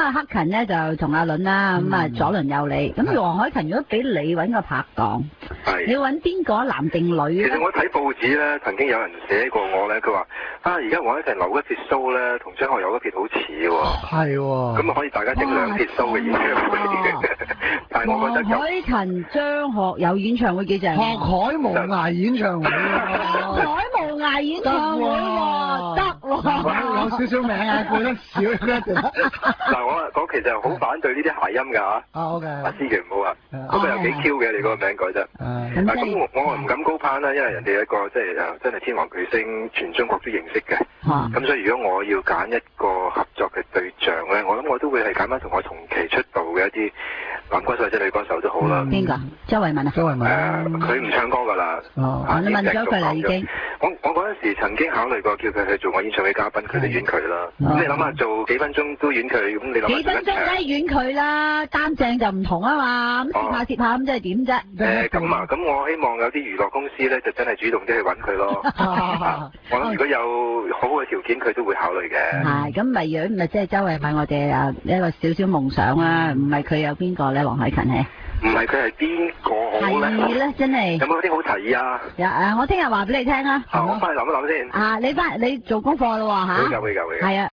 咁啊，克勤咧就同阿倫啦，咁啊左鄰右里。咁黃凱芹如果俾你揾個拍檔，你揾邊個男定女咧？ 其實我睇報紙咧，曾經有人寫過我咧，佢話而家黃凱芹留一撇鬚咧，同張學友一撇好似喎。 係喎。 咁可以大家整兩撇鬚嘅演唱會。但係我覺得黃凱芹、張學友演唱會幾正？ 學海無涯演唱會。 學海無涯演唱會喎，得喎。 有少少名啊，背得少一段。 嗱，我其實好反對呢啲諧音㗎嚇。 OK。 千祈唔好啊。嗰個又幾 Q 嘅，你嗰個名改得。咁我唔敢高攀啦，因為人哋一個即係真係天王巨星，全中國都認識嘅。咁所以如果我要揀一個合作嘅對象咧，我諗我都會係揀翻同我同期出道嘅一啲男歌手或者女歌手都好啦。 邊個？周慧敏啊？ 周慧敏。 佢唔唱歌㗎啦。 你問咗佢啦已經。 我嗰陣時曾經考慮過叫佢去做我演唱會嘉賓，佢都婉拒啦。咁你諗下做幾分鐘都婉拒，咁你諗下？幾分鐘梗係婉拒啦，擔正就唔同啊嘛。咁接下接下咁即係點啫？ 咁我希望有啲娛樂公司咧就真係主動啲去揾佢咯。我諗如果有好嘅條件，佢都會考慮嘅。 係咁咪樣咪即係周慧敏我哋一個少少夢想啦。唔係佢有邊個咧？黃凱芹係？ 唔係佢係邊個好咧？ 係咧，真係。 有冇啲好提議啊？ 我聽日話俾你聽啊。 我翻去諗一諗先。 你做功課咯喎嚇。 會㗎。 係啊。